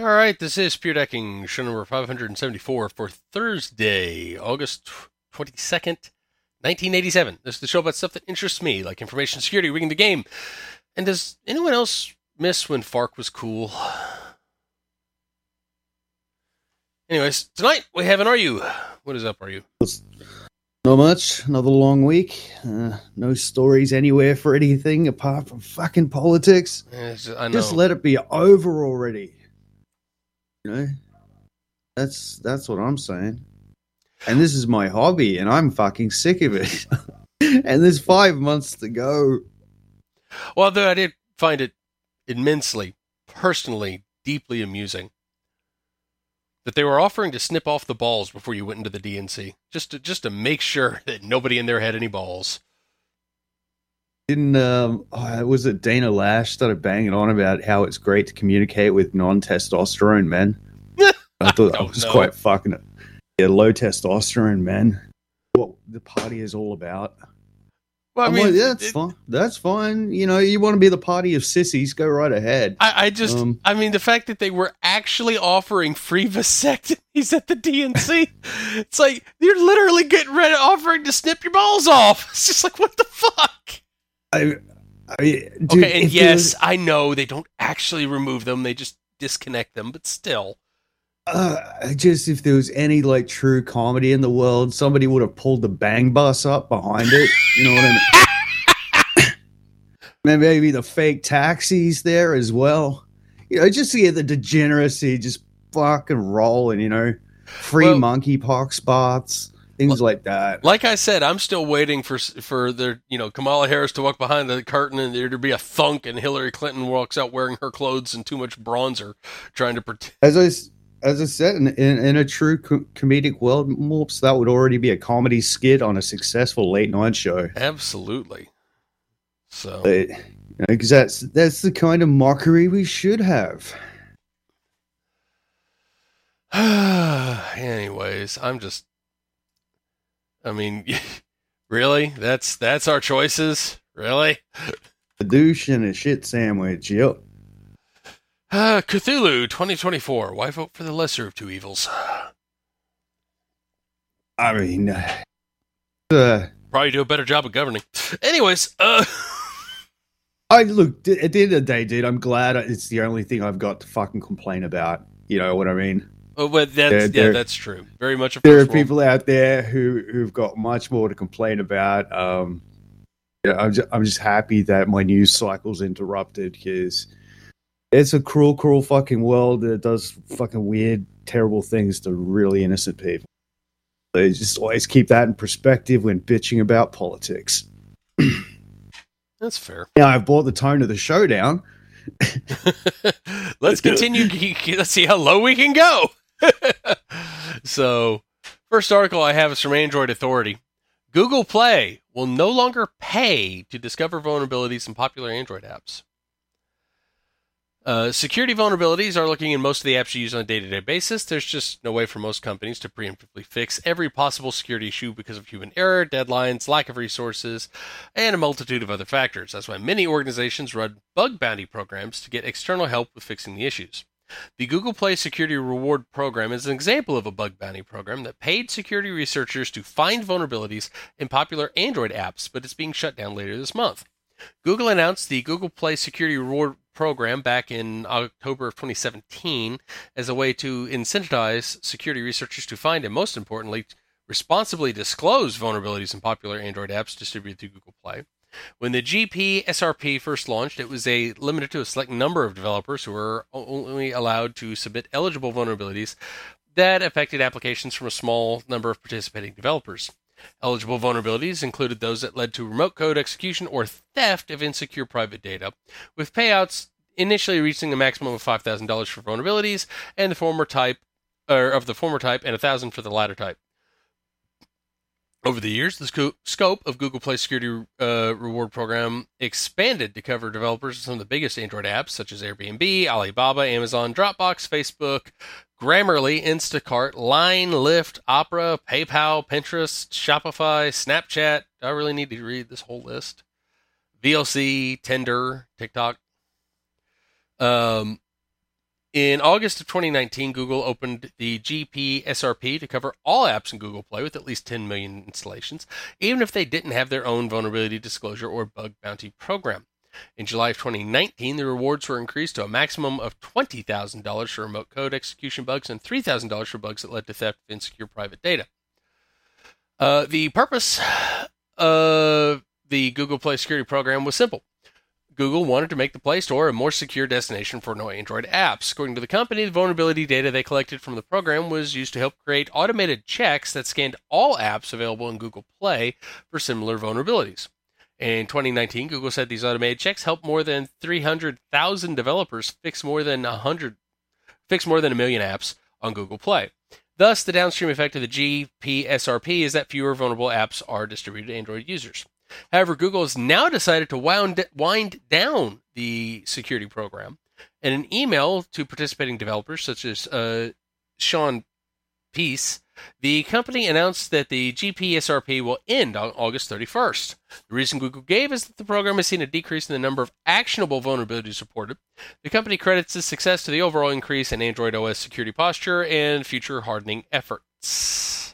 All right, this is Pure Decking, show number 574 for Thursday, August 22nd, 1987. This is the show about stuff that interests me, like information security, rigging the game. And does anyone else miss when FARC was cool? Anyways, tonight we have an Are You. What is up, Are You? Not much. Another long week. No stories anywhere for anything apart from fucking politics. I know. Just let it be over already. You know? That's what I'm saying. And this is my hobby, and I'm fucking sick of it. And there's 5 months to go. Well, though I did find it immensely, personally, deeply amusing that they were offering to snip off the balls before you went into the DNC, just to make sure that nobody in there had any balls. Didn't was it Dana Lash started banging on about how it's great to communicate with non-testosterone men? I thought that was quite fucking low testosterone men. What the party is all about. Well, I mean, like, yeah, that's fine. That's fine. You know, you want to be the party of sissies, go right ahead. I mean, the fact that they were actually offering free vasectomies at the DNC, it's like, you're literally getting ready offering to snip your balls off. It's just like, what the fuck? Dude, okay, and yes, I know they don't actually remove them, they just disconnect them, but still. Just if there was any like true comedy in the world, somebody would have pulled the bang bus up behind it. You know what I mean? Maybe the fake taxis there as well. You know, just to get the degeneracy just fucking rolling. You know, free monkeypox spots, things like that. Like I said, I'm still waiting for their Kamala Harris to walk behind the curtain and there to be a thunk, and Hillary Clinton walks out wearing her clothes and too much bronzer, trying to pretend. As I said, in a true comedic world, Morps, that would already be a comedy skit on a successful late night show. Absolutely. So, because that's the kind of mockery we should have. Anyways, really? That's our choices? Really? A douche and a shit sandwich, yep. Cthulhu 2024. Why vote for the lesser of two evils? I mean, probably do a better job of governing. Anyways, look, at the end of the day, dude, I'm glad it's the only thing I've got to fucking complain about. You know what I mean? Oh, but that's true. Very much. There are people out there who've got much more to complain about. I'm just happy that my news cycle's interrupted because it's a cruel, cruel fucking world that does fucking weird, terrible things to really innocent people. They just always keep that in perspective when bitching about politics. That's fair. Yeah, I've brought the tone of the show down. Let's continue. Let's see how low we can go. So, first article I have is from Android Authority. Google Play will no longer pay to discover vulnerabilities in popular Android apps. Security vulnerabilities are looking in most of the apps you use on a day-to-day basis. There's just no way for most companies to preemptively fix every possible security issue because of human error, deadlines, lack of resources, and a multitude of other factors. That's why many organizations run bug bounty programs to get external help with fixing the issues. The Google Play Security Reward Program is an example of a bug bounty program that paid security researchers to find vulnerabilities in popular Android apps, but it's being shut down later this month. Google announced the Google Play Security Reward Program back in October of 2017 as a way to incentivize security researchers to find and, most importantly, responsibly disclose vulnerabilities in popular Android apps distributed through Google Play. When the GPSRP first launched, it was limited to a select number of developers who were only allowed to submit eligible vulnerabilities that affected applications from a small number of participating developers. Eligible vulnerabilities included those that led to remote code execution or theft of insecure private data, with payouts initially reaching a maximum of $5,000 for vulnerabilities and the former type and $1,000 for the latter type. Over the years, the scope of Google Play Security Reward Program expanded to cover developers of some of the biggest Android apps, such as Airbnb, Alibaba, Amazon, Dropbox, Facebook, Grammarly, Instacart, Line, Lyft, Opera, PayPal, Pinterest, Shopify, Snapchat. Do I really need to read this whole list? VLC, Tinder, TikTok. In In August of 2019, Google opened the GPSRP to cover all apps in Google Play with at least 10 million installations, even if they didn't have their own vulnerability disclosure or bug bounty program. In July of 2019, the rewards were increased to a maximum of $20,000 for remote code execution bugs and $3,000 for bugs that led to theft of insecure private data. The purpose of the Google Play security program was simple. Google wanted to make the Play Store a more secure destination for no Android apps. According to the company, the vulnerability data they collected from the program was used to help create automated checks that scanned all apps available in Google Play for similar vulnerabilities. In 2019, Google said these automated checks helped more than 300,000 developers fix more than a million apps on Google Play. Thus, the downstream effect of the GPSRP is that fewer vulnerable apps are distributed to Android users. However, Google has now decided to wind down the security program. In an email to participating developers, such as Sean Peace, the company announced that the GPSRP will end on August 31st. The reason Google gave is that the program has seen a decrease in the number of actionable vulnerabilities reported. The company credits this success to the overall increase in Android OS security posture and future hardening efforts.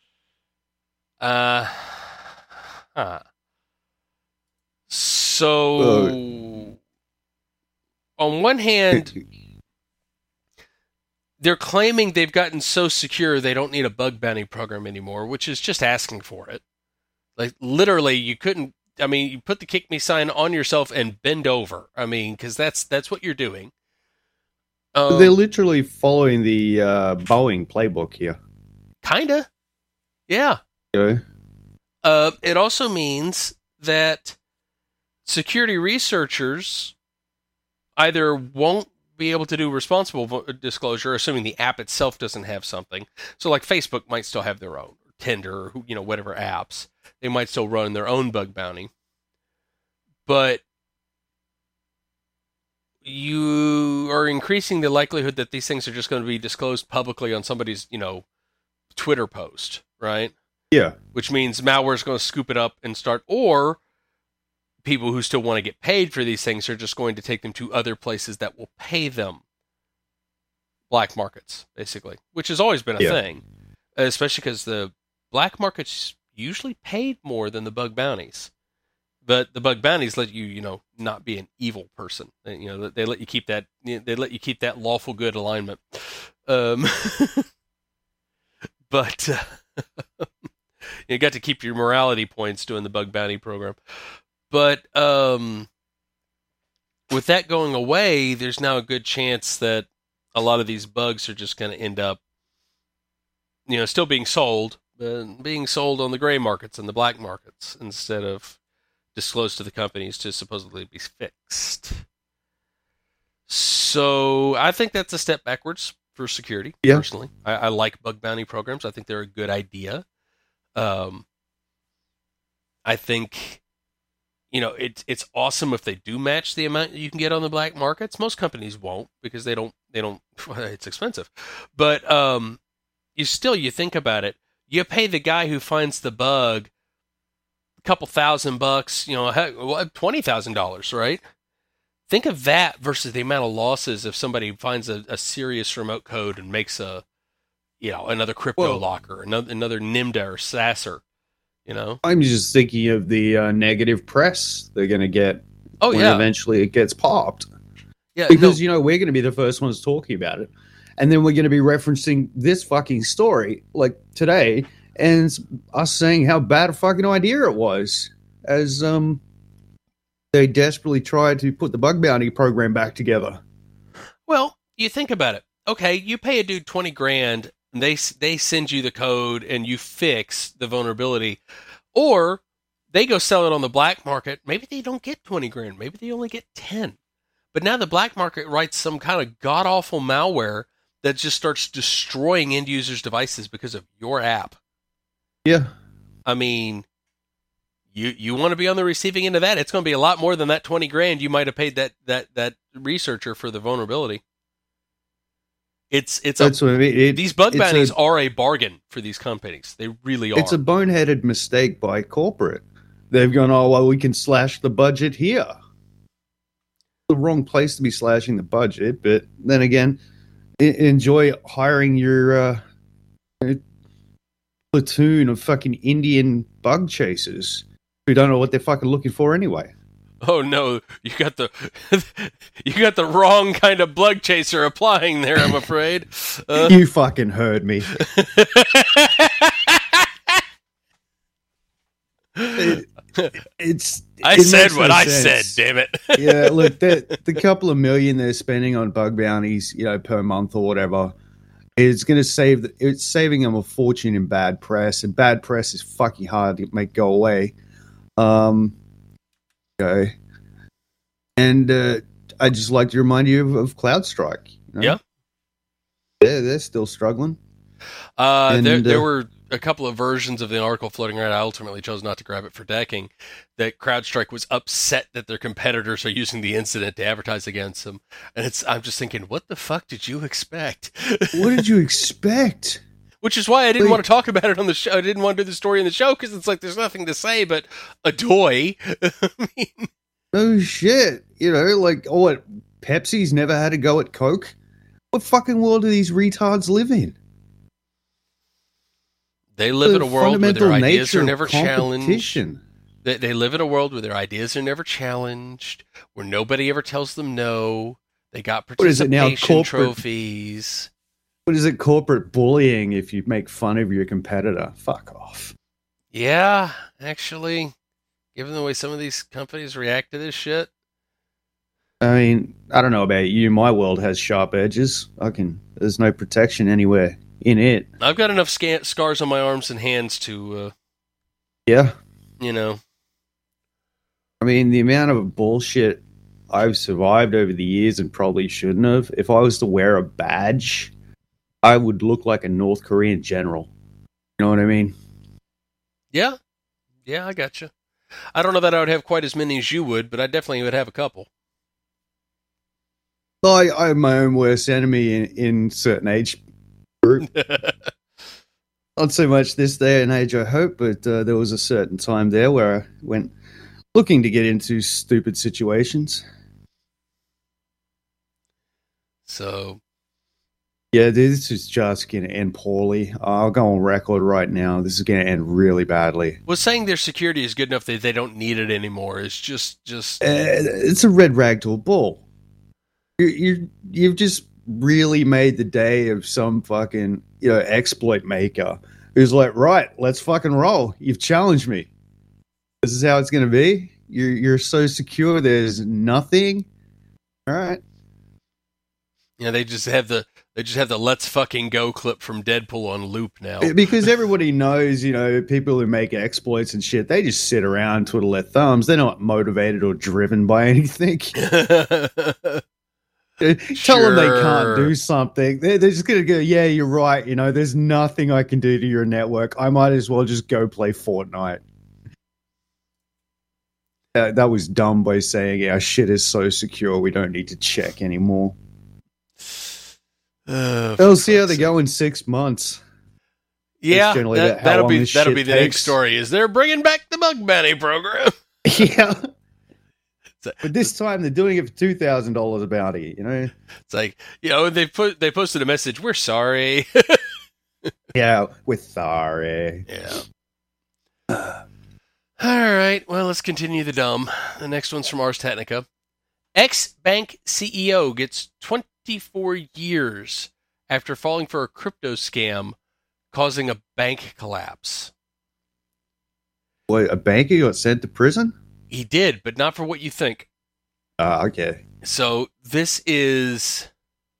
So, on one hand, they're claiming they've gotten so secure they don't need a bug bounty program anymore, which is just asking for it. Like, literally, you couldn't, you put the kick me sign on yourself and bend over. Because that's what you're doing. They're literally following the Boeing playbook here. Kinda. Yeah. Okay. It also means that security researchers either won't be able to do responsible disclosure, assuming the app itself doesn't have something. So, like Facebook might still have their own, or Tinder, or whatever apps. They might still run their own bug bounty. But you are increasing the likelihood that these things are just going to be disclosed publicly on somebody's, Twitter post, right? Yeah. Which means malware is going to scoop it up and start, or people who still want to get paid for these things are just going to take them to other places that will pay them. Black markets, basically, which has always been a thing, especially because the black markets usually paid more than the bug bounties. But the bug bounties let you, not be an evil person. They let you keep that. They let you keep that lawful good alignment. But you got to keep your morality points doing the bug bounty program. But with that going away, there's now a good chance that a lot of these bugs are just going to end up, still being sold, but being sold on the gray markets and the black markets instead of disclosed to the companies to supposedly be fixed. So I think that's a step backwards for security, personally. I like bug bounty programs. I think they're a good idea. I think... it's awesome if they do match the amount you can get on the black markets. Most companies won't because they don't, it's expensive. But you think about it, you pay the guy who finds the bug a couple $1,000, $20,000, right? Think of that versus the amount of losses if somebody finds a serious remote code and makes another crypto locker, another NIMDA or Sasser. I'm just thinking of the negative press they're going to get when eventually it gets popped. Yeah, because, we're going to be the first ones talking about it. And then we're going to be referencing this fucking story, like today, and us saying how bad a fucking idea it was as they desperately tried to put the bug bounty program back together. Well, you think about it. Okay, you pay a dude $20,000. They send you the code and you fix the vulnerability, or they go sell it on the black market. Maybe they don't get $20,000. Maybe they only get 10. But now the black market writes some kind of god awful malware that just starts destroying end users' devices because of your app. Yeah, you want to be on the receiving end of that. It's going to be a lot more than that $20,000 you might have paid that researcher for the vulnerability. That's what I mean. These bug bounties are a bargain for these companies. They really are. It's a boneheaded mistake by corporate. They've gone, we can slash the budget here. the wrong place to be slashing the budget. But then again, enjoy hiring your platoon of fucking Indian bug chasers who don't know what they're fucking looking for anyway. Oh no, you got the you got the wrong kind of bug chaser applying there, I'm afraid. You fucking heard me. I said what I said, damn it. Yeah, look, the couple of million they're spending on bug bounties, per month or whatever, it's going to it's saving them a fortune in bad press, and bad press is fucking hard to make go away. Okay. And I just like to remind you of CloudStrike. Yeah. They're still struggling. There were a couple of versions of the article floating around. I ultimately chose not to grab it for decking. That CrowdStrike was upset that their competitors are using the incident to advertise against them. And I'm just thinking, what the fuck did you expect? What did you expect? Which is why I didn't want to talk about it on the show. I didn't want to do the story in the show because it's like there's nothing to say but adoy. I mean, no shit. What? Pepsi's never had a go at Coke? What fucking world do these retards live in? They live in a world where their ideas are never challenged. They live in a world where their ideas are never challenged, where nobody ever tells them no. They got participation trophies. What is it, corporate bullying if you make fun of your competitor? Fuck off. Yeah, actually, given the way some of these companies react to this shit. I mean, I don't know about you. My world has sharp edges. There's no protection anywhere in it. I've got enough scars on my arms and hands to... yeah. I mean, the amount of bullshit I've survived over the years and probably shouldn't have. If I was to wear a badge, I would look like a North Korean general. You know what I mean? Yeah. Yeah, I gotcha. I don't know that I would have quite as many as you would, but I definitely would have a couple. Well, I have my own worst enemy in certain age group. Not so much this day and age, I hope, but there was a certain time there where I went looking to get into stupid situations. So... yeah, this is just going to end poorly. I'll go on record right now. This is going to end really badly. Well, saying their security is good enough that they don't need it anymore is just... it's a red rag to a bull. You've just really made the day of some fucking exploit maker who's like, right, let's fucking roll. You've challenged me. This is how it's going to be. You're so secure. There's nothing. All right. Yeah, they just have the let's fucking go clip from Deadpool on loop now. Because everybody knows, people who make exploits and shit, they just sit around, twiddle their thumbs. They're not motivated or driven by anything. Tell them they can't do something. They're just going to go, yeah, you're right. There's nothing I can do to your network. I might as well just go play Fortnite. That was dumb by saying our shit is so secure we don't need to check anymore. We'll see how they go in 6 months. Yeah, that'll be the next story. Is they're bringing back the bug bounty program? Yeah, but this time they're doing it for $2,000 a bounty. It's like they posted a message. We're sorry. Yeah, we're sorry. Yeah. All right. Well, let's continue the dumb. The next one's from Ars Technica. Ex-bank CEO gets 24 years after falling for a crypto scam, causing a bank collapse. What, a banker got sent to prison? He did, but not for what you think. Okay. So this is...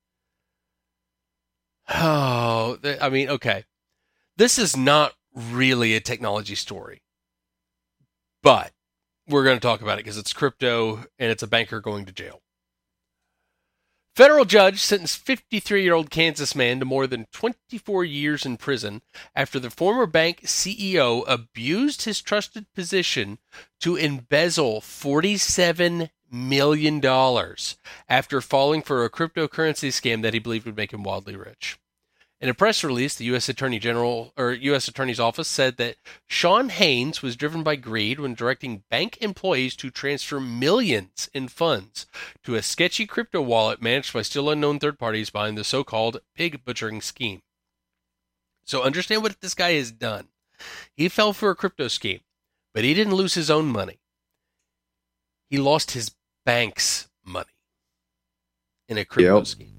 okay. This is not really a technology story. But we're going to talk about it because it's crypto and it's a banker going to jail. Federal judge sentenced 53-year-old Kansas man to more than 24 years in prison after the former bank CEO abused his trusted position to embezzle $47 million after falling for a cryptocurrency scam that he believed would make him wildly rich. In a press release, the U.S. U.S. Attorney's Office said that Sean Haynes was driven by greed when directing bank employees to transfer millions in funds to a sketchy crypto wallet managed by still unknown third parties behind the so-called pig butchering scheme. So understand what this guy has done. He fell for a crypto scheme, but he didn't lose his own money. He lost his bank's money in a crypto scheme.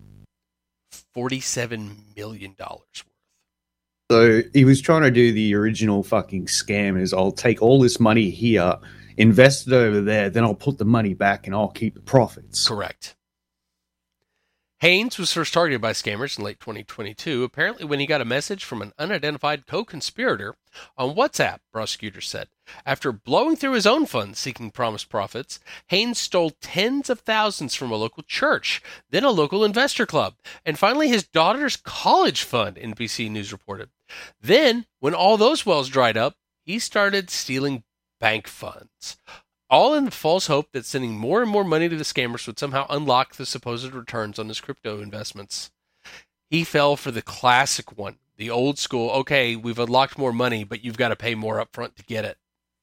$47 million worth. So he was trying to do the original fucking scam is I'll take all this money here, invest it over there, then I'll put the money back and I'll keep the profits. Correct. Haynes was first targeted by scammers in late 2022, apparently when he got a message from an unidentified co-conspirator on WhatsApp, prosecutors said. After blowing through his own funds seeking promised profits, Haynes stole tens of thousands from a local church, then a local investor club, and finally his daughter's college fund, NBC News reported. Then, when all those wells dried up, he started stealing bank funds. All in the false hope that sending more and more money to the scammers would somehow unlock the supposed returns on his crypto investments. He fell for the classic one, the old school, okay, we've unlocked more money, but you've got to pay more up front to get it.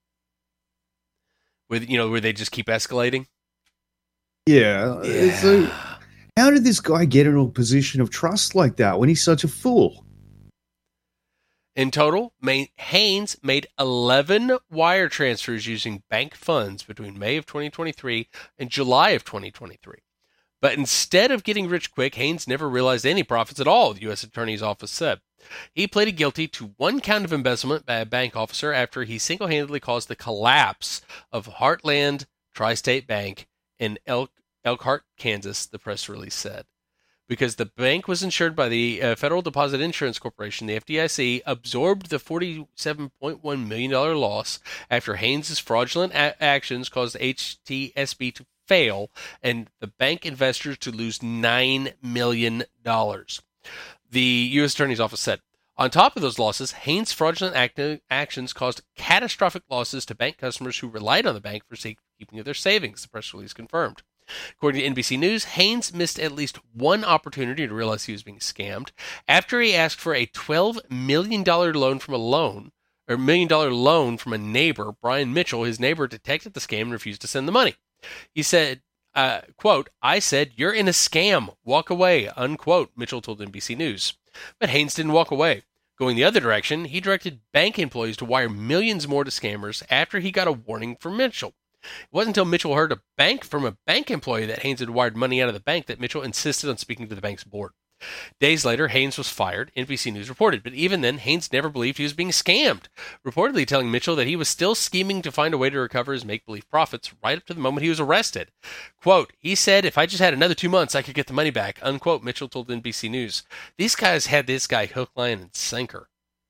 Where they just keep escalating? Yeah. So how did this guy get in a position of trust like that when he's such a fool? In total, Haynes made 11 wire transfers using bank funds between May of 2023 and July of 2023. But instead of getting rich quick, Haynes never realized any profits at all, the U.S. Attorney's Office said. He pleaded guilty to one count of embezzlement by a bank officer after he single-handedly caused the collapse of Heartland Tri-State Bank in Elkhart, Kansas, the press release said. Because the bank was insured by the Federal Deposit Insurance Corporation, the FDIC absorbed the $47.1 million loss after Haynes' fraudulent actions caused HTSB to fail and the bank investors to lose $9 million. The U.S. Attorney's Office said, on top of those losses, Haynes' fraudulent actions caused catastrophic losses to bank customers who relied on the bank for safekeeping of their savings, the press release confirmed. According to NBC News, Haynes missed at least one opportunity to realize he was being scammed after he asked for a $12 million loan from a neighbor, Brian Mitchell. His neighbor detected the scam and refused to send the money. He said, quote, I said, you're in a scam. Walk away, unquote, Mitchell told NBC News. But Haynes didn't walk away. Going the other direction, he directed bank employees to wire millions more to scammers after he got a warning from Mitchell. It wasn't until Mitchell heard from a bank employee that Haynes had wired money out of the bank that Mitchell insisted on speaking to the bank's board. Days later, Haynes was fired, NBC News reported, but even then, Haynes never believed he was being scammed, reportedly telling Mitchell that he was still scheming to find a way to recover his make-believe profits right up to the moment he was arrested. Quote, he said, if I just had another 2 months, I could get the money back, unquote, Mitchell told NBC News. These guys had this guy hook, line, and sinker.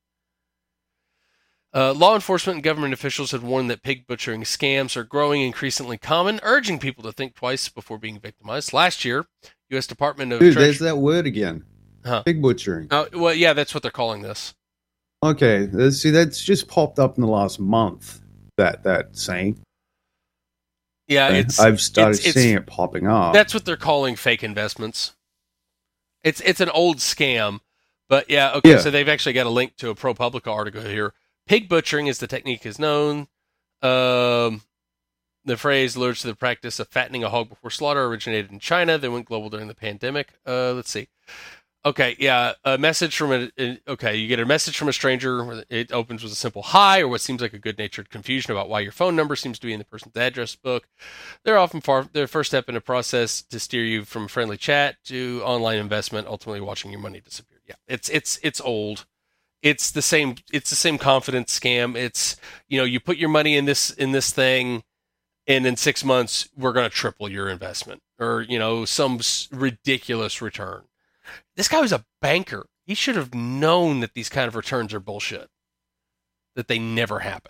Law enforcement and government officials had warned that pig butchering scams are growing increasingly common, urging people to think twice before being victimized. Last year, U.S. Department of Treasury... There's that word again. Huh. Pig butchering. Well, yeah, that's what they're calling this. Okay, see, that's just popped up in the last month, that saying. Yeah, I've started seeing it popping up. That's what they're calling fake investments. It's an old scam, but yeah, so they've actually got a link to a ProPublica article here. Pig butchering, as the technique is known. The phrase alludes to the practice of fattening a hog before slaughter, originated in China, then went global during the pandemic. Let's see. Okay, yeah, a message from you get a message from a stranger. It opens with a simple hi, or what seems like a good-natured confusion about why your phone number seems to be in the person's address book. They're often their first step in a process to steer you from friendly chat to online investment, ultimately watching your money disappear. Yeah, it's old. It's the same confidence scam. It's, you put your money in this thing, and in 6 months we're going to triple your investment, or some ridiculous return. This guy was a banker. He should have known that these kind of returns are bullshit, that they never happen.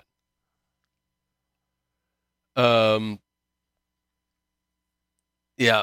Yeah.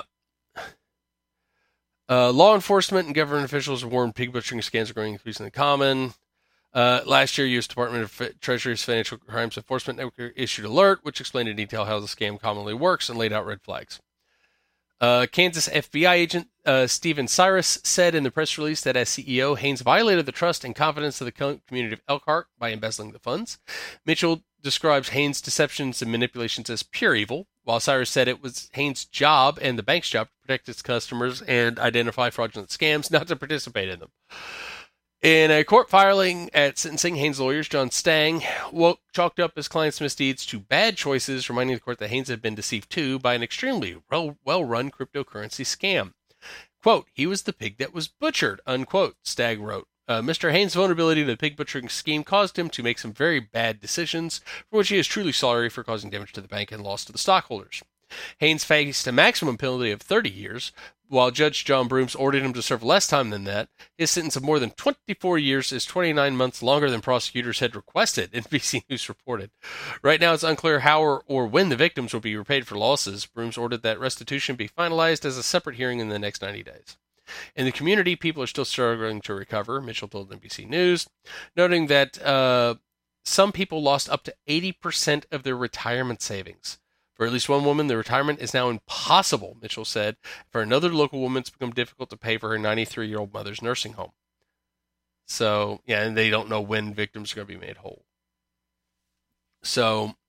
Law enforcement and government officials have warned pig butchering scams are growing increasingly common. Last year, U.S. Department of Treasury's Financial Crimes Enforcement Network issued an alert, which explained in detail how the scam commonly works and laid out red flags. Kansas FBI agent Stephen Cyrus said in the press release that as CEO, Haynes violated the trust and confidence of the community of Elkhart by embezzling the funds. Mitchell describes Haynes' deceptions and manipulations as pure evil, while Cyrus said it was Haynes' job and the bank's job to protect its customers and identify fraudulent scams, not to participate in them. In a court filing at sentencing, Haynes' lawyers, John Stang, chalked up his client's misdeeds to bad choices, reminding the court that Haynes had been deceived too by an extremely well-run cryptocurrency scam. Quote, "He was the pig that was butchered," unquote, Stagg wrote. Mr. Haynes' vulnerability to the pig butchering scheme caused him to make some very bad decisions, for which he is truly sorry for causing damage to the bank and loss to the stockholders. Haynes faced a maximum penalty of 30 years, while Judge John Brooms ordered him to serve less time than that. His sentence of more than 24 years is 29 months longer than prosecutors had requested, NBC News reported. Right now, it's unclear how or when the victims will be repaid for losses. Brooms ordered that restitution be finalized as a separate hearing in the next 90 days. In the community, people are still struggling to recover, Mitchell told NBC News, noting that some people lost up to 80% of their retirement savings. For at least one woman, the retirement is now impossible, Mitchell said. For another local woman, it's become difficult to pay for her 93-year-old mother's nursing home. So, yeah, and they don't know when victims are going to be made whole. So,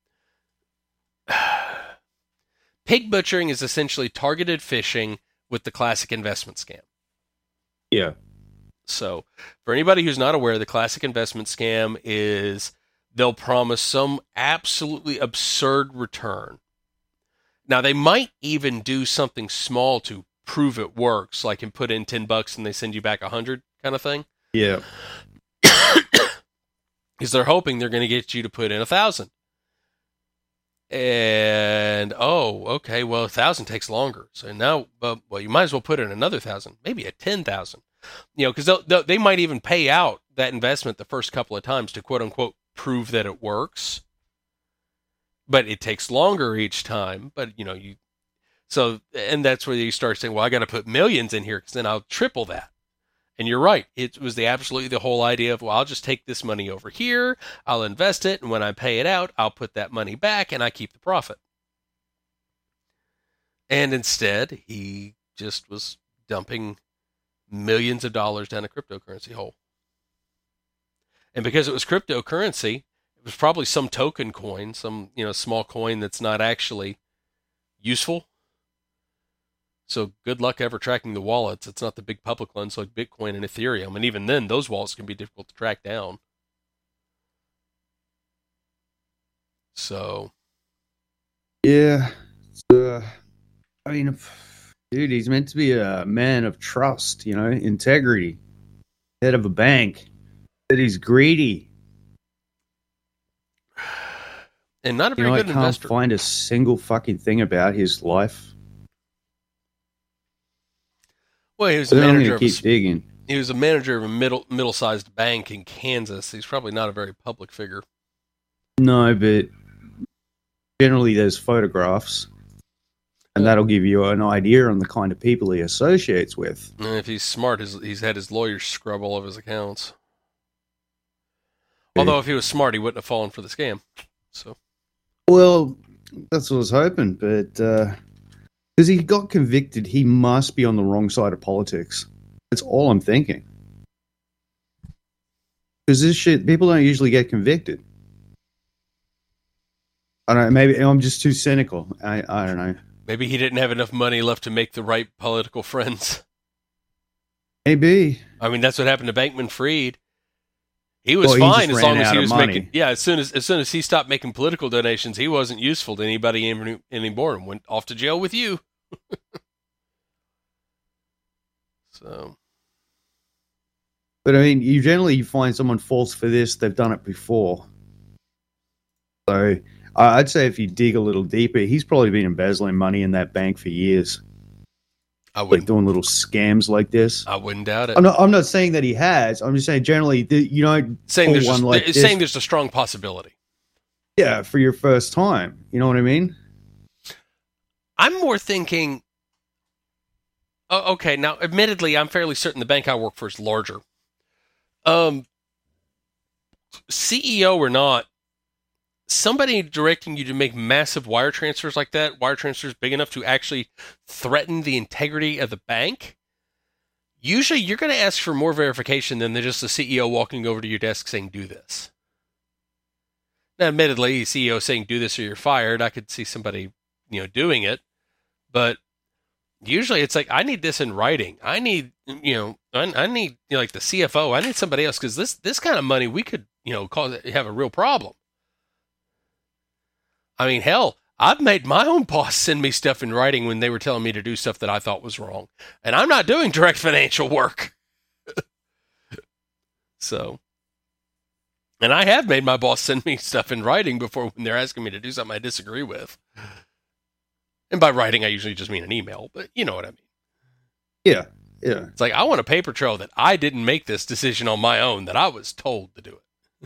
pig butchering is essentially targeted phishing with the classic investment scam. Yeah. So, for anybody who's not aware, the classic investment scam is they'll promise some absolutely absurd return. Now, they might even do something small to prove it works, like put in $10 and they send you back 100 kind of thing. Yeah. Because they're hoping they're going to get you to put in 1,000. And, okay, well, 1,000 takes longer. So now, well, you might as well put in another 1,000, maybe a 10,000. You know, because they might even pay out that investment the first couple of times to quote unquote prove that it works. But it takes longer each time. But, you know, and that's where you start saying, well, I got to put millions in here because then I'll triple that. And you're right. It was absolutely the whole idea of, well, I'll just take this money over here, I'll invest it, and when I pay it out, I'll put that money back and I keep the profit. And instead, he just was dumping millions of dollars down a cryptocurrency hole. And because it was cryptocurrency, it was probably some token coin, some, small coin that's not actually useful. So good luck ever tracking the wallets. It's not the big public ones like Bitcoin and Ethereum. And even then, those wallets can be difficult to track down. So. Yeah. Dude, he's meant to be a man of trust, integrity, head of a bank. But he's greedy. And not a very good investor. I can't find a single fucking thing about his life. Well, he was a manager. He was a manager of a middle-sized bank in Kansas. He's probably not a very public figure. No, but generally there's photographs, and that'll give you an idea on the kind of people he associates with. And if he's smart, he's had his lawyers scrub all of his accounts. Although if he was smart, he wouldn't have fallen for the scam. So. Well, that's what I was hoping, but because he got convicted, he must be on the wrong side of politics. That's all I'm thinking. Because this shit, people don't usually get convicted. I don't know, maybe I'm just too cynical. I don't know. Maybe he didn't have enough money left to make the right political friends. Maybe. I mean, that's what happened to Bankman-Fried. He was fine as long as he was making. Yeah, as soon as he stopped making political donations, he wasn't useful to anybody anymore and went off to jail with you. So, but I mean, you find someone false for this; they've done it before. So, I'd say if you dig a little deeper, he's probably been embezzling money in that bank for years. I wouldn't doing little scams like this. I wouldn't doubt it. I'm not saying that he has. I'm just saying generally, saying there's a strong possibility. Yeah, for your first time, you know what I mean? I'm more thinking. Oh, okay, now, admittedly, I'm fairly certain the bank I work for is larger. CEO or not, somebody directing you to make massive wire transfers like that, wire transfers big enough to actually threaten the integrity of the bank, usually you're going to ask for more verification than just the CEO walking over to your desk saying, do this. Now, admittedly, the CEO saying, do this or you're fired, I could see somebody, doing it. But usually it's like, I need this in writing. I need, I need, like the CFO, I need somebody else, because this kind of money, we could, have a real problem. I mean, hell, I've made my own boss send me stuff in writing when they were telling me to do stuff that I thought was wrong. And I'm not doing direct financial work. So, and I have made my boss send me stuff in writing before when they're asking me to do something I disagree with. And by writing, I usually just mean an email, but you know what I mean. Yeah, yeah. It's like, I want a paper trail that I didn't make this decision on my own, that I was told to do it.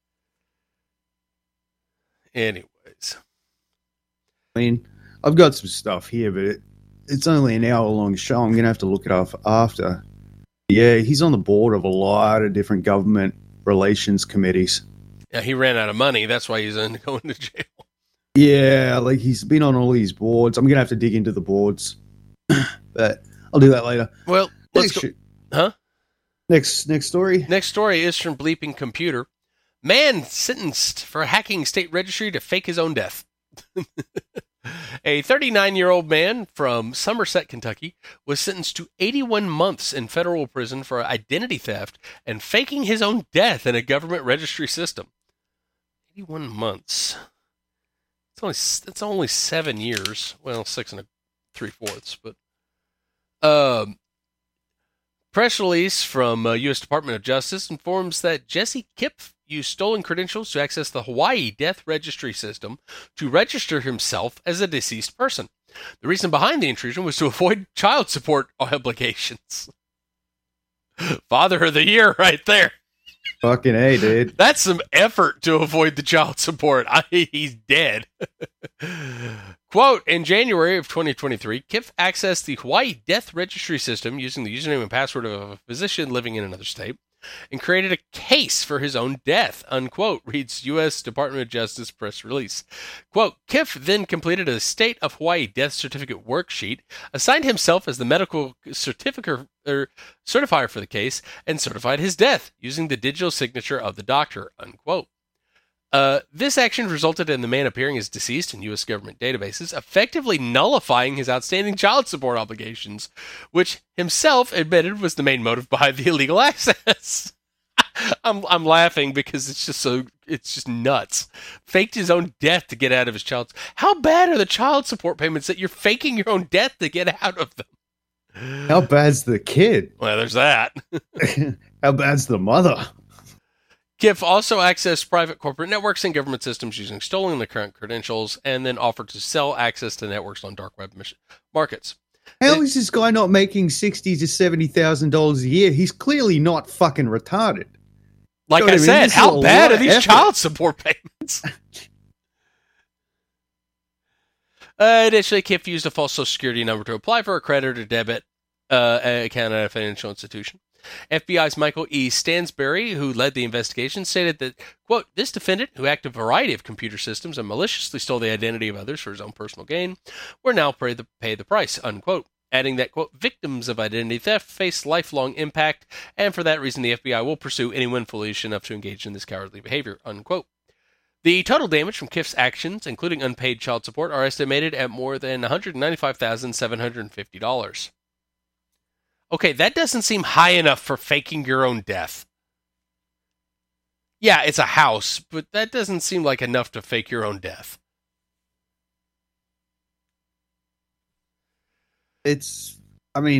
Anyways. I mean, I've got some stuff here, but it's only an hour-long show. I'm going to have to look it up after. Yeah, he's on the board of a lot of different government relations committees. Yeah, he ran out of money. That's why he's going to jail. Yeah, like he's been on all these boards. I'm going to have to dig into the boards. But I'll do that later. Well, let's go. Huh? Next story? Next story is from Bleeping Computer. Man sentenced for hacking state registry to fake his own death. A 39-year-old man from Somerset, Kentucky, was sentenced to 81 months in federal prison for identity theft and faking his own death in a government registry system. 81 months. It's only 7 years. Well, 6 3/4. But press release from U.S. Department of Justice informs that Jesse Kipf used stolen credentials to access the Hawaii death registry system to register himself as a deceased person. The reason behind the intrusion was to avoid child support obligations. Father of the year right there. Fucking A, dude. That's some effort to avoid the child support. He's dead. Quote, in January of 2023, Kipf accessed the Hawaii death registry system using the username and password of a physician living in another state and created a case for his own death, unquote, reads U.S. Department of Justice press release. Quote, Kipf then completed a state of Hawaii death certificate worksheet, assigned himself as the medical certifier for the case, and certified his death using the digital signature of the doctor, unquote. This action resulted in the man appearing as deceased in U.S. government databases, effectively nullifying his outstanding child support obligations, which himself admitted was the main motive behind the illegal access. I'm laughing because it's just nuts. Faked his own death to get out of his child. How bad are the child support payments that you're faking your own death to get out of them? How bad's the kid? Well, there's that. How bad's the mother? Kipf also accessed private corporate networks and government systems using stolen the current credentials and then offered to sell access to networks on dark web markets. How is this guy not making $60,000 to $70,000 a year? He's clearly not fucking retarded. Like I said, how bad are these child support payments? Additionally, Kipf used a false social security number to apply for a credit or debit account at a financial institution. FBI's Michael E. Stansberry, who led the investigation, stated that, quote, this defendant, who hacked a variety of computer systems and maliciously stole the identity of others for his own personal gain, will now pay the price, unquote. Adding that, quote, victims of identity theft face lifelong impact, and for that reason the FBI will pursue anyone foolish enough to engage in this cowardly behavior, unquote. The total damage from Kipf's actions, including unpaid child support, are estimated at more than $195,750. Okay, that doesn't seem high enough for faking your own death. Yeah, it's a house, but that doesn't seem like enough to fake your own death. I mean,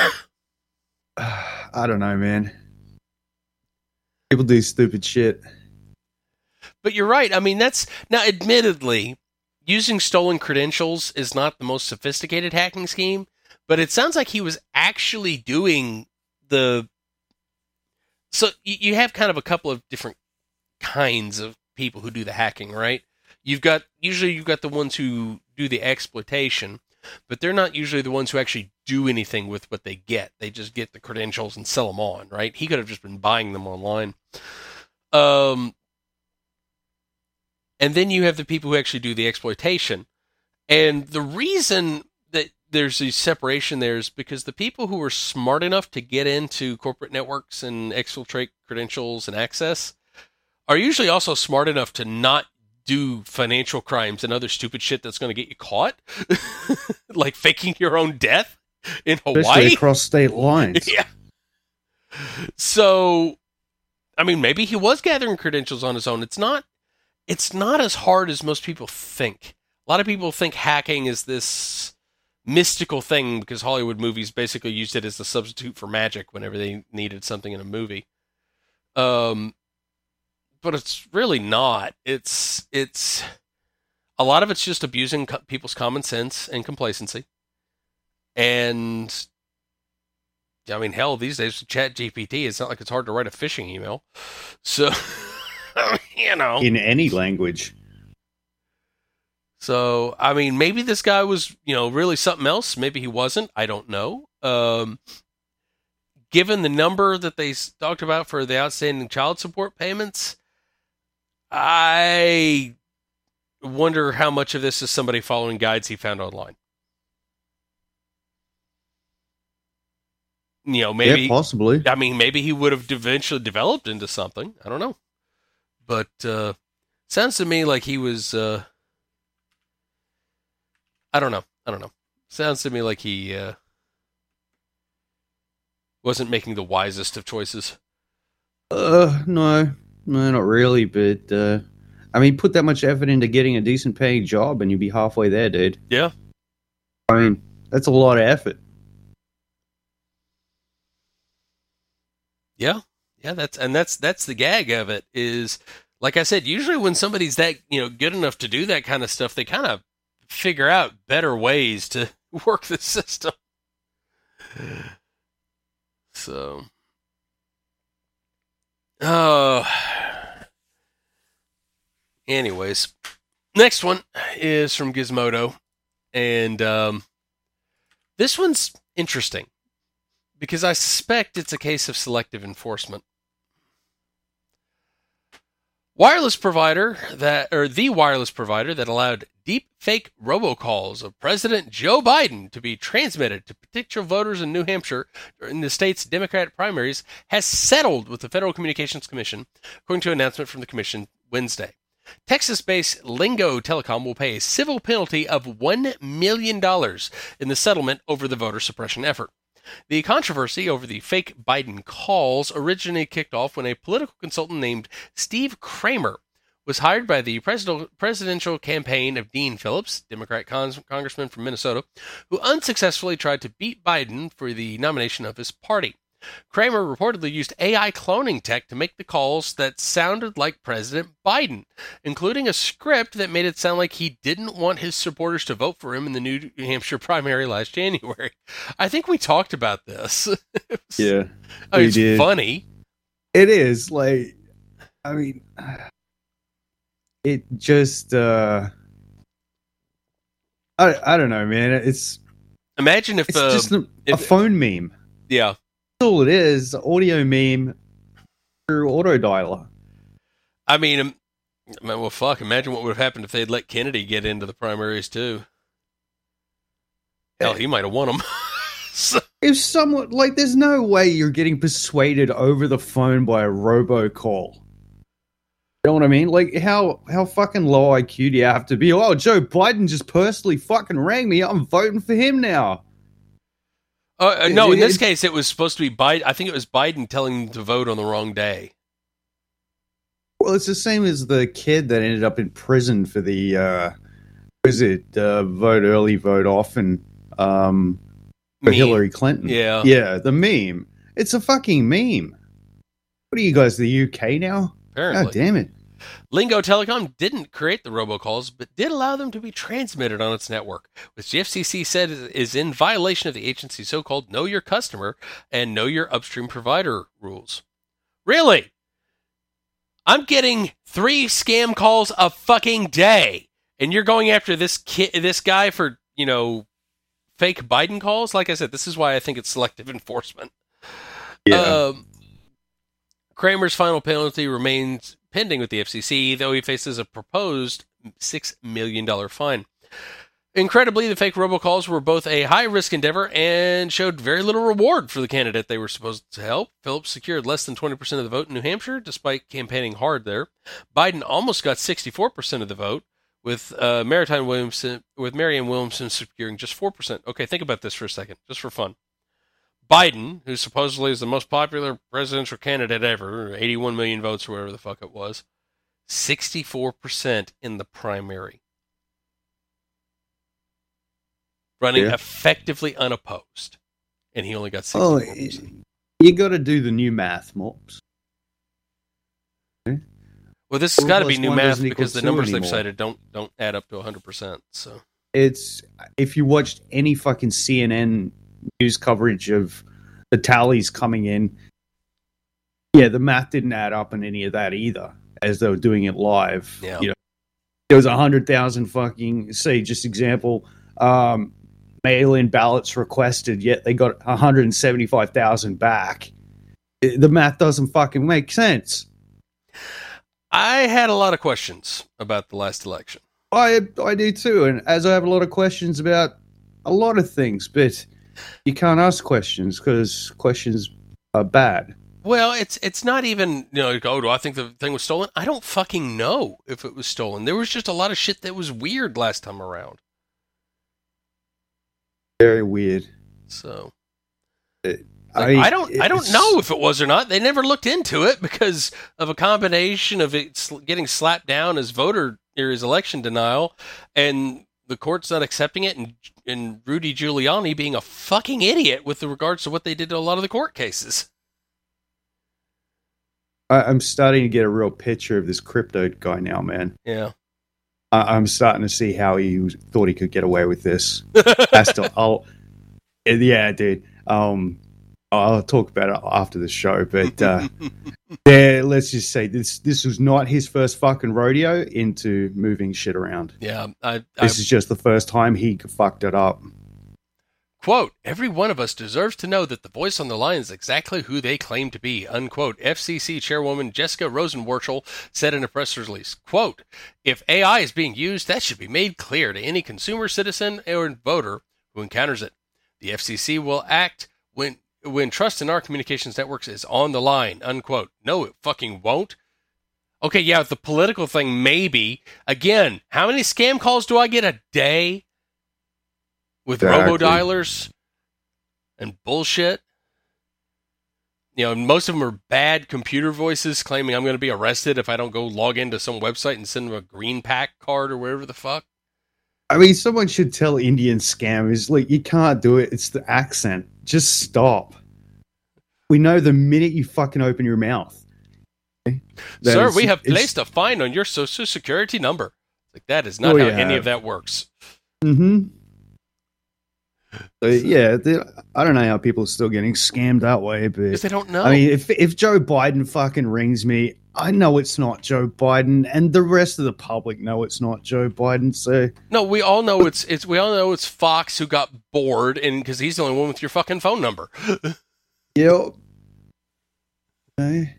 I don't know, man. People do stupid shit. But you're right. I mean, now, admittedly, using stolen credentials is not the most sophisticated hacking scheme. But it sounds like he was actually doing so you have kind of a couple of different kinds of people who do the hacking, right? Usually you've got the ones who do the exploitation, but they're not usually the ones who actually do anything with what they get. They just get the credentials and sell them on, right? He could have just been buying them online. And then you have the people who actually do the exploitation. And the reason that there's a separation there is because the people who are smart enough to get into corporate networks and exfiltrate credentials and access are usually also smart enough to not do financial crimes and other stupid shit that's going to get you caught. Like faking your own death in Hawaii. Especially across state lines. Yeah. So, I mean, maybe he was gathering credentials on his own. It's not as hard as most people think. A lot of people think hacking is this mystical thing because Hollywood movies basically used it as a substitute for magic whenever they needed something in a movie. But it's really not. It's a lot of it's just abusing people's common sense and complacency. And I mean, hell, these days with ChatGPT, it's not like it's hard to write a phishing email. So, you know, In any language. So, I mean, maybe this guy was, really something else. Maybe he wasn't. I don't know. Given the number that they talked about for the outstanding child support payments, I wonder how much of this is somebody following guides he found online. Maybe. Yeah, possibly. I mean, maybe he would have eventually developed into something. I don't know. But sounds to me like he was... I don't know. Sounds to me like he wasn't making the wisest of choices. No, not really. But I mean, put that much effort into getting a decent paying job, and you'd be halfway there, dude. Yeah. I mean, that's a lot of effort. Yeah. That's the gag of it. Is like I said, usually when somebody's that good enough to do that kind of stuff, they kind of figure out better ways to work the system. So, anyways, next one is from Gizmodo, and this one's interesting because I suspect it's a case of selective enforcement. The wireless provider that allowed deep fake robocalls of President Joe Biden to be transmitted to potential voters in New Hampshire during the state's Democratic primaries has settled with the Federal Communications Commission, according to an announcement from the commission Wednesday. Texas-based Lingo Telecom will pay a civil penalty of $1 million in the settlement over the voter suppression effort. The controversy over the fake Biden calls originally kicked off when a political consultant named Steve Kramer was hired by the presidential campaign of Dean Phillips, Democrat congressman from Minnesota, who unsuccessfully tried to beat Biden for the nomination of his party. Kramer reportedly used AI cloning tech to make the calls that sounded like President Biden, including a script that made it sound like he didn't want his supporters to vote for him in the New Hampshire primary last January. I think we talked about this. Yeah. It's funny. It is. Like, I mean, it just, I don't know, man. It's imagine if just a phone meme. Yeah. That's all it is. Audio meme through auto dialer. I mean, well, fuck. Imagine what would have happened if they'd let Kennedy get into the primaries too. Hell, he might have won them. If someone like, there's no way you're getting persuaded over the phone by a robocall. You know what I mean? Like, how fucking low IQ do you have to be? Oh, Joe Biden just personally fucking rang me. I'm voting for him now. No, in this case, it was supposed to be Biden. I think it was Biden telling them to vote on the wrong day. Well, it's the same as the kid that ended up in prison for the, vote early, vote often, for Meme. Hillary Clinton. Yeah. Yeah, the meme. It's a fucking meme. What are you guys, the UK now? Apparently. God damn it. Lingo Telecom didn't create the robocalls, but did allow them to be transmitted on its network, which the FCC said is in violation of the agency's so-called Know Your Customer and Know Your Upstream Provider rules. Really? I'm getting 3 scam calls a fucking day, and you're going after this guy for, fake Biden calls? Like I said, this is why I think it's selective enforcement. Yeah. Kramer's final penalty remains pending with the FCC, though he faces a proposed $6 million fine. Incredibly, the fake robocalls were both a high-risk endeavor and showed very little reward for the candidate they were supposed to help. Phillips secured less than 20% of the vote in New Hampshire, despite campaigning hard there. Biden almost got 64% of the vote, with Marianne Williamson securing just 4%. Okay, think about this for a second, just for fun. Biden, who supposedly is the most popular presidential candidate ever, 81 million votes or whatever the fuck it was, 64% in the primary. Running effectively unopposed. And he only got 64%. You got to do the new math, Mops. Well, this has got to be new math because the numbers they've cited don't add up to 100%. So it's, if you watched any fucking CNN news coverage of the tallies coming in, the math didn't add up in any of that either, as they were doing it live. Yeah. There was 100,000 fucking, say, just example, mail-in ballots requested, yet they got 175,000 back. The math doesn't fucking make sense. I had a lot of questions about the last election. I do too, and as I have a lot of questions about a lot of things, but you can't ask questions because questions are bad. Well, it's not even, do I think the thing was stolen? I don't fucking know if it was stolen. There was just a lot of shit that was weird last time around. Very weird. So I don't know if it was or not. They never looked into it because of a combination of it getting slapped down as election denial, and the court's not accepting it, and Rudy Giuliani being a fucking idiot with regards to what they did to a lot of the court cases. I'm starting to get a real picture of this crypto guy now, man. Yeah. I'm starting to see how he thought he could get away with this. Yeah, dude. I'll talk about it after the show, but let's just say this was not his first fucking rodeo into moving shit around. Yeah. This is just the first time he fucked it up. Quote, every one of us deserves to know that the voice on the line is exactly who they claim to be, unquote. FCC Chairwoman Jessica Rosenworcel said in a press release, quote, if AI is being used, that should be made clear to any consumer, citizen, or voter who encounters it. The FCC will act when trust in our communications networks is on the line, unquote. No, it fucking won't. Okay, yeah, the political thing, maybe. Again, how many scam calls do I get a day? With robo-dialers and bullshit. Most of them are bad computer voices claiming I'm going to be arrested if I don't go log into some website and send them a green pack card or whatever the fuck. I mean, someone should tell Indian scammers, like, you can't do it. It's the accent. Just stop. We know the minute you fucking open your mouth. Sir, we have placed a fine on your social security number. Like, that is not how any of that works. Mm-hmm. I don't know how people are still getting scammed that way, but because they don't know. I mean, if Joe Biden fucking rings me, I know it's not Joe Biden, and the rest of the public know it's not Joe Biden. So no, we all know it's Fox who got bored, and because he's the only one with your fucking phone number. Yep. Okay.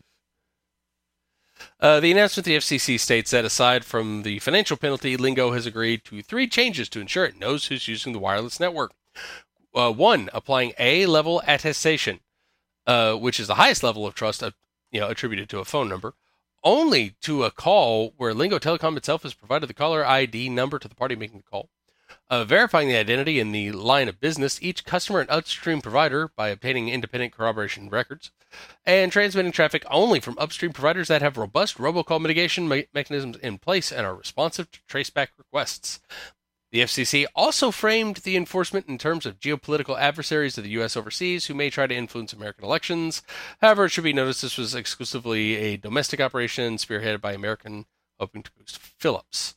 The announcement the FCC states that aside from the financial penalty, Lingo has agreed to 3 changes to ensure it knows who's using the wireless network. 1, applying A-level attestation, which is the highest level of trust attributed to a phone number, only to a call where Lingo Telecom itself has provided the caller ID number to the party making the call. Verifying the identity in the line of business, each customer and upstream provider by obtaining independent corroboration records, and transmitting traffic only from upstream providers that have robust robocall mitigation mechanisms in place and are responsive to traceback requests. The FCC also framed the enforcement in terms of geopolitical adversaries of the U.S. overseas who may try to influence American elections. However, it should be noticed this was exclusively a domestic operation spearheaded by American, hoping to boost Phillips.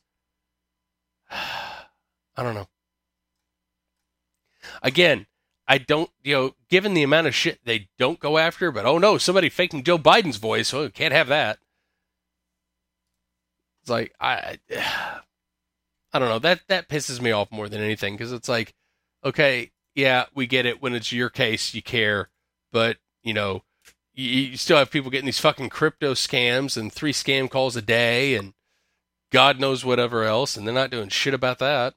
I don't know. Again, I don't, given the amount of shit they don't go after, but oh no, somebody faking Joe Biden's voice, so can't have that. It's like, I don't know, that pisses me off more than anything, because it's like, okay, yeah, we get it, when it's your case, you care, but, you still have people getting these fucking crypto scams and 3 scam calls a day and God knows whatever else, and they're not doing shit about that.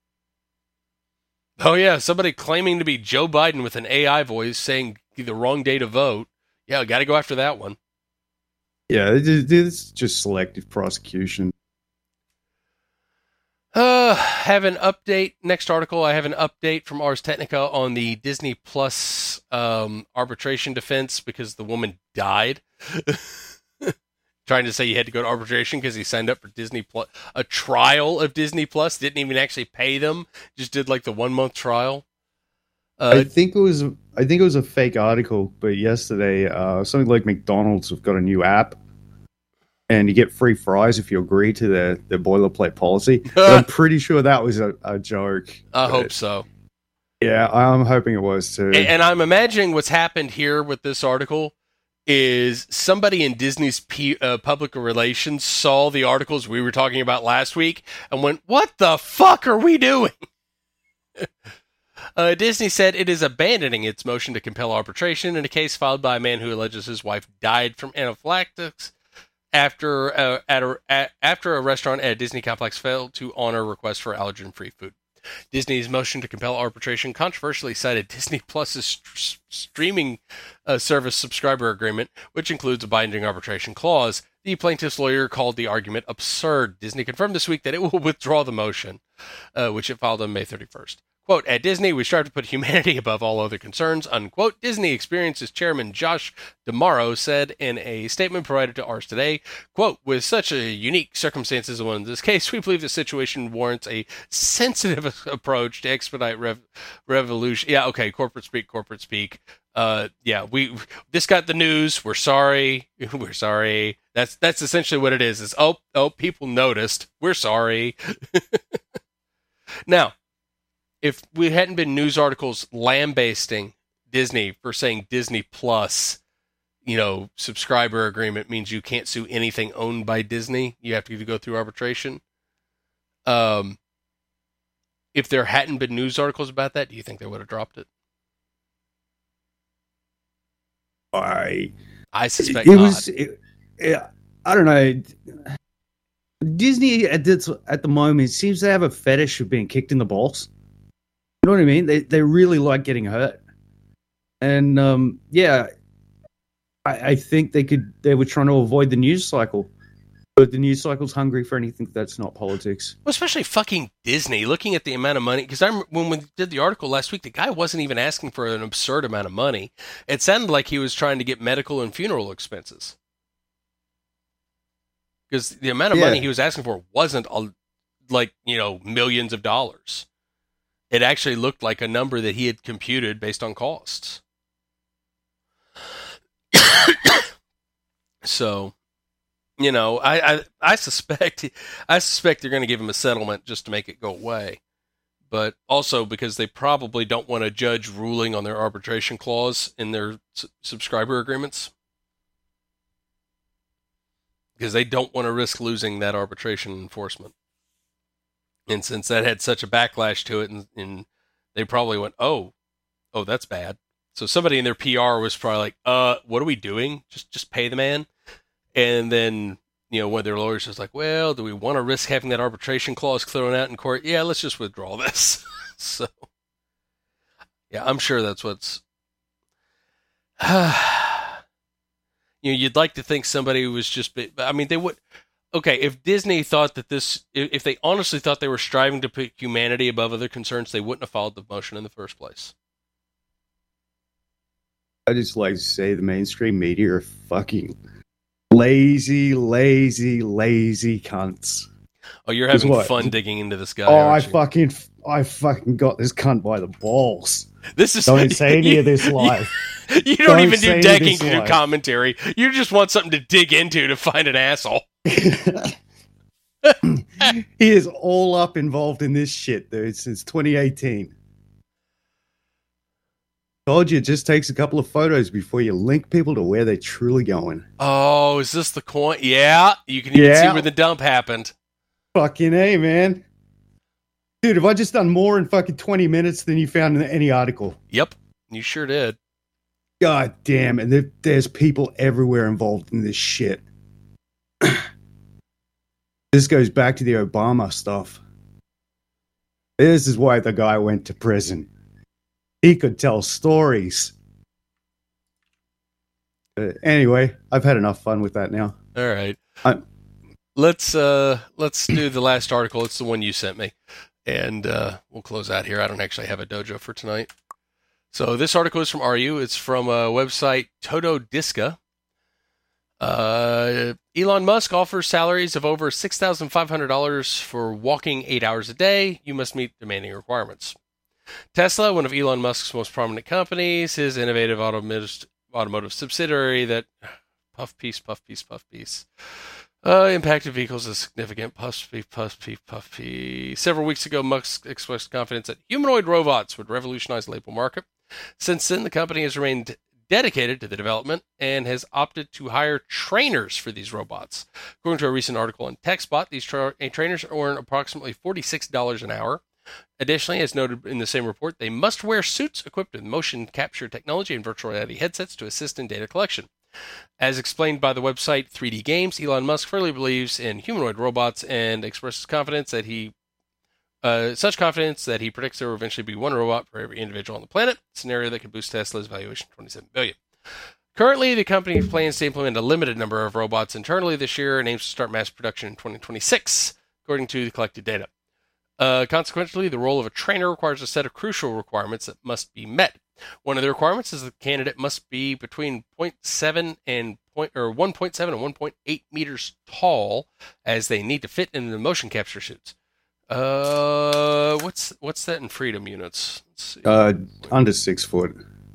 Oh yeah, somebody claiming to be Joe Biden with an AI voice saying the wrong day to vote. Yeah, got to go after that one. Yeah, it's just selective prosecution. Have an update. Next article, I have an update from Ars Technica on the Disney Plus arbitration defense because the woman died. Trying to say he had to go to arbitration because he signed up for Disney Plus, a trial of Disney Plus, didn't even actually pay them, just did like the 1-month trial. I think it was a fake article, but yesterday something like McDonald's have got a new app, and you get free fries if you agree to their boilerplate policy. But I'm pretty sure that was a joke. I hope so. Yeah, I'm hoping it was too. And I'm imagining what's happened here with this article is somebody in Disney's public relations saw the articles we were talking about last week and went, "What the fuck are we doing?" Disney said it is abandoning its motion to compel arbitration in a case filed by a man who alleges his wife died from anaphylaxis after a restaurant at a Disney complex failed to honor requests for allergen-free food. Disney's motion to compel arbitration controversially cited Disney Plus's streaming service subscriber agreement, which includes a binding arbitration clause. The plaintiff's lawyer called the argument absurd. Disney confirmed this week that it will withdraw the motion, which it filed on May 31st. Quote, at Disney, we strive to put humanity above all other concerns, unquote. Disney Experiences chairman Josh D'Amaro said in a statement provided to Ars Today, quote, with such a unique circumstances in this case, we believe the situation warrants a sensitive approach to expedite revolution. Yeah, okay, corporate speak. This got the news. We're sorry. We're sorry. That's essentially what it is people noticed. We're sorry. Now, if we hadn't been news articles lambasting Disney for saying Disney Plus, subscriber agreement means you can't sue anything owned by Disney. You have to go through arbitration. If there hadn't been news articles about that, do you think they would have dropped it? I suspect not. I don't know. Disney at the moment seems to have a fetish of being kicked in the balls. You know what I mean? They really like getting hurt, and I think they were trying to avoid the news cycle, but the news cycle's hungry for anything that's not politics. Well, especially fucking Disney. Looking at the amount of money, because when we did the article last week, the guy wasn't even asking for an absurd amount of money. It sounded like he was trying to get medical and funeral expenses, because the amount of money he was asking for wasn't millions of dollars. It actually looked like a number that he had computed based on costs. So, I suspect they're going to give him a settlement just to make it go away. But also because they probably don't want a judge ruling on their arbitration clause in their subscriber agreements. Because they don't want to risk losing that arbitration enforcement. And since that had such a backlash to it, and they probably went, oh, that's bad. So somebody in their PR was probably like, what are we doing? Just pay the man. And then, one of their lawyers was like, well, do we want to risk having that arbitration clause thrown out in court? Yeah, let's just withdraw this. So, yeah, I'm sure that's what's... you'd like to think somebody was just... I mean, they would... Okay, if Disney thought that if they honestly thought they were striving to put humanity above other concerns, they wouldn't have followed the motion in the first place. I just like to say the mainstream media are fucking lazy cunts. Oh, you're having fun digging into this guy. Oh, I fucking got this cunt by the balls. Don't say any of this live. You don't even do decking through commentary. You just want something to dig into to find an asshole. He is all up involved in this shit, dude, since 2018. Told you, it just takes a couple of photos before you link people to where they're truly going. Oh, is this the coin? Yeah, you can even see where the dump happened. Fucking A, man. Dude, have I just done more in fucking 20 minutes than you found in any article? Yep, you sure did. God damn, and there's people everywhere involved in this shit. This goes back to the Obama stuff. This is why the guy went to prison. He could tell stories. Anyway, I've had enough fun with that now. All right. Let's do the last article. It's the one you sent me. And we'll close out here. I don't actually have a dojo for tonight. So this article is from RU. It's from a website, Todo Disca. Elon Musk offers salaries of over $6,500 for walking 8 hours a day. You must meet demanding requirements. Tesla, one of Elon Musk's most prominent companies, his innovative automotive subsidiary that puff piece. Impacted vehicles is significant. Puff piece. Several weeks ago, Musk expressed confidence that humanoid robots would revolutionize the labor market. Since then, the company has remained dedicated to the development and has opted to hire trainers for these robots. According to a recent article on TechSpot, these trainers earn approximately $46 an hour. Additionally, as noted in the same report, they must wear suits equipped with motion capture technology and virtual reality headsets to assist in data collection. As explained by the website 3D Games, Elon Musk firmly believes in humanoid robots and expresses confidence that he predicts there will eventually be one robot for every individual on the planet, a scenario that could boost Tesla's valuation to $27 billion. Currently, the company plans to implement a limited number of robots internally this year and aims to start mass production in 2026, according to the collected data. Consequently, the role of a trainer requires a set of crucial requirements that must be met. One of the requirements is the candidate must be between 1.7 and 1.8 meters tall, as they need to fit in the motion capture suits. What's that in freedom units? Let's see. Under 6 foot.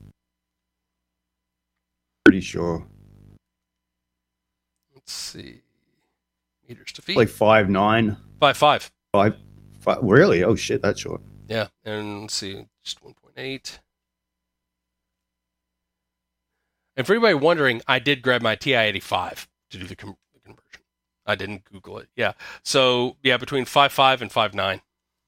Pretty sure. Let's see. Meters to feet. Like 5'9". 5'5". 5. Really? Oh shit, that's short. Yeah, and let's see, just 1.8. And for anybody wondering, I did grab my TI-85 to do the conversion. I didn't Google it. Yeah. So, yeah, between 5'5" and 5'9".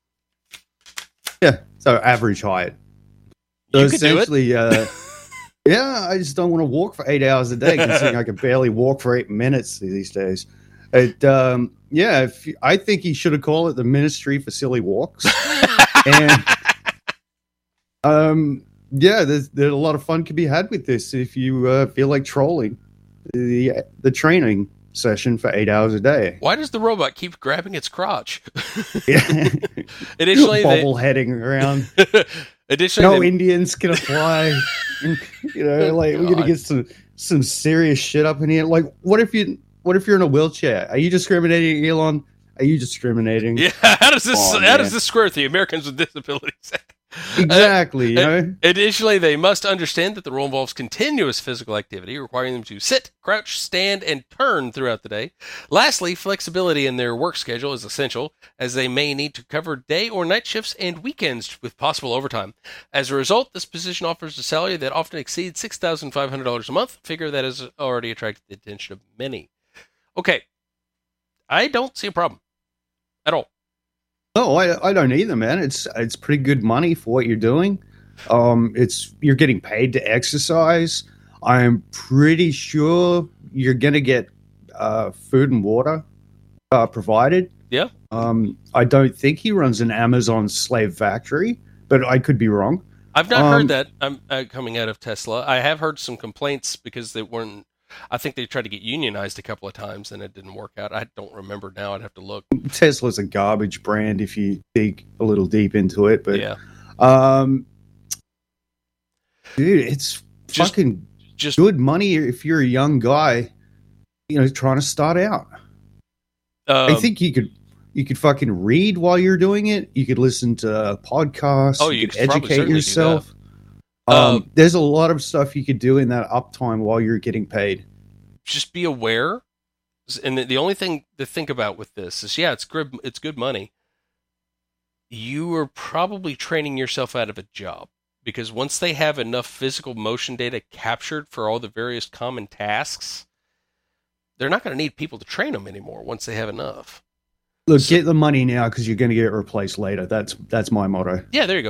Yeah, so average height. So you could do it. Yeah, I just don't want to walk for 8 hours a day, considering I can barely walk for 8 minutes these days. I think he should have called it the Ministry for Silly Walks. And there's a lot of fun can be had with this if you feel like trolling the training session for 8 hours a day. Why does the robot keep grabbing its crotch? Additionally, bobble-heading around. Additionally, Indians can apply. We're gonna get some serious shit up in here. Like, what if you're in a wheelchair? Are you discriminating, Elon? Are you discriminating? Yeah. How does this square with the Americans with Disabilities Act? Exactly. Additionally, they must understand that the role involves continuous physical activity, requiring them to sit, crouch, stand, and turn throughout the day. Lastly, flexibility in their work schedule is essential, as they may need to cover day or night shifts and weekends with possible overtime. As a result, this position offers a salary that often exceeds $6,500 a month, a figure that has already attracted the attention of many. Okay, I don't see a problem at all. No, I don't either, man. It's pretty good money for what you're doing. You're getting paid to exercise. I'm pretty sure you're gonna get food and water provided. Yeah. I don't think he runs an Amazon slave factory, but I could be wrong. I've not heard that coming out of Tesla. I have heard some complaints because they weren't. I think they tried to get unionized a couple of times and it didn't work out. I don't remember now. I'd have to look. Tesla's a garbage brand if you dig a little deep into it. But yeah, dude, it's fucking good money if you're a young guy, trying to start out. I think you could fucking read while you're doing it. You could listen to podcasts. Oh, you could educate yourself. There's a lot of stuff you could do in that uptime while you're getting paid. Just be aware. And the only thing to think about with this is, yeah, it's good money. You are probably training yourself out of a job, because once they have enough physical motion data captured for all the various common tasks, they're not going to need people to train them anymore once they have enough. Look, get the money now because you're going to get it replaced later. That's my motto. Yeah, there you go.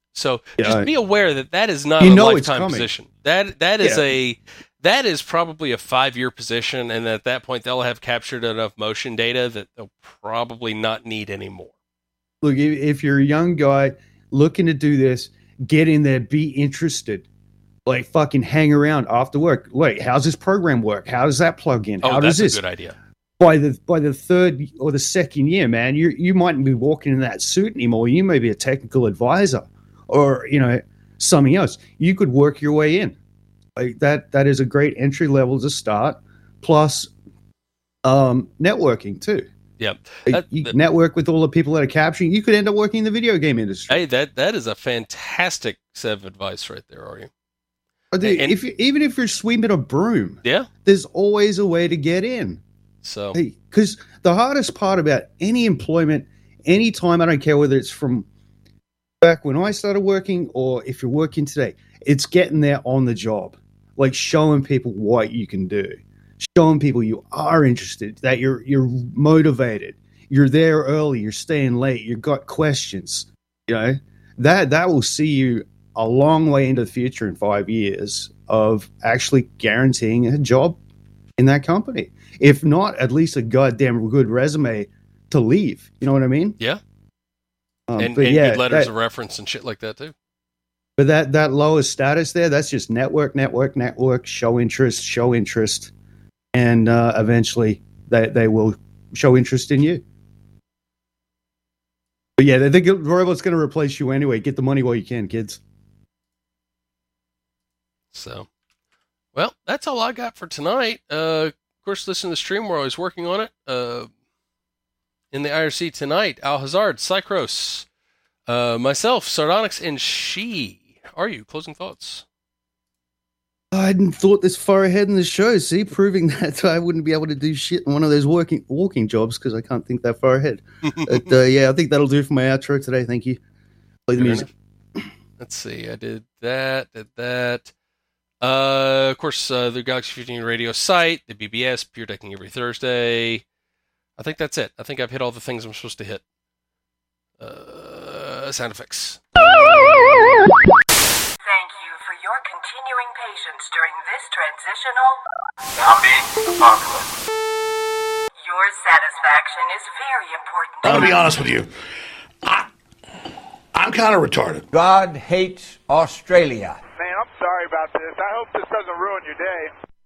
So Yeah. just be aware that that is not You a know it's lifetime coming. position. That is probably a 5-year position, and at that point they'll have captured enough motion data that they'll probably not need anymore. Look, if you're a young guy looking to do this, get in there, be interested. Like, fucking hang around after work. Wait, how's this program work? How does that plug in? Oh, How does that's this? a good idea. By the third or the second year, man, you mightn't be walking in that suit anymore. You may be a technical advisor, or something else. You could work your way in. Like that is a great entry level to start. Plus, networking too. Yep. You network with all the people that are capturing. You could end up working in the video game industry. Hey, that is a fantastic set of advice right there, Artie. Even if you're sweeping a broom, Yeah. there's always a way to get in. So Because the hardest part about any employment, any time, I don't care whether it's from back when I started working or if you're working today, it's getting there on the job, like showing people what you can do, showing people you are interested, that you're motivated, you're there early, you're staying late, you've got questions. That will see you a long way into the future in 5 years of actually guaranteeing a job in that company. If not, at least a goddamn good resume to leave. You know what I mean? yeah. And yeah, good letters of reference and shit like that too. But that lowest status there, that's just network, show interest, and eventually they will show interest in you. But yeah, they think robot's going to replace you anyway. Get the money while you can, kids. So, well, that's all I got for tonight. Of course, listen to the stream. We're always working on it. In the IRC tonight, Al Hazard, Cycros, myself, Sardonyx, and She. Are you? Closing thoughts? I hadn't thought this far ahead in the show. See, proving that I wouldn't be able to do shit in one of those walking jobs because I can't think that far ahead. But yeah, I think that'll do for my outro today. Thank you. Play the music. Let's see. I did that. Of course, the Galaxy 15 radio site, the BBS, Pure Decking every Thursday. I think that's it. I think I've hit all the things I'm supposed to hit. Sound effects. Thank you for your continuing patience during this transitional zombie apocalypse. Your satisfaction is very important. I'm going to be honest with you. I'm kind of retarded. God hates Australia. Man, I'm sorry about this. I hope this doesn't ruin your day.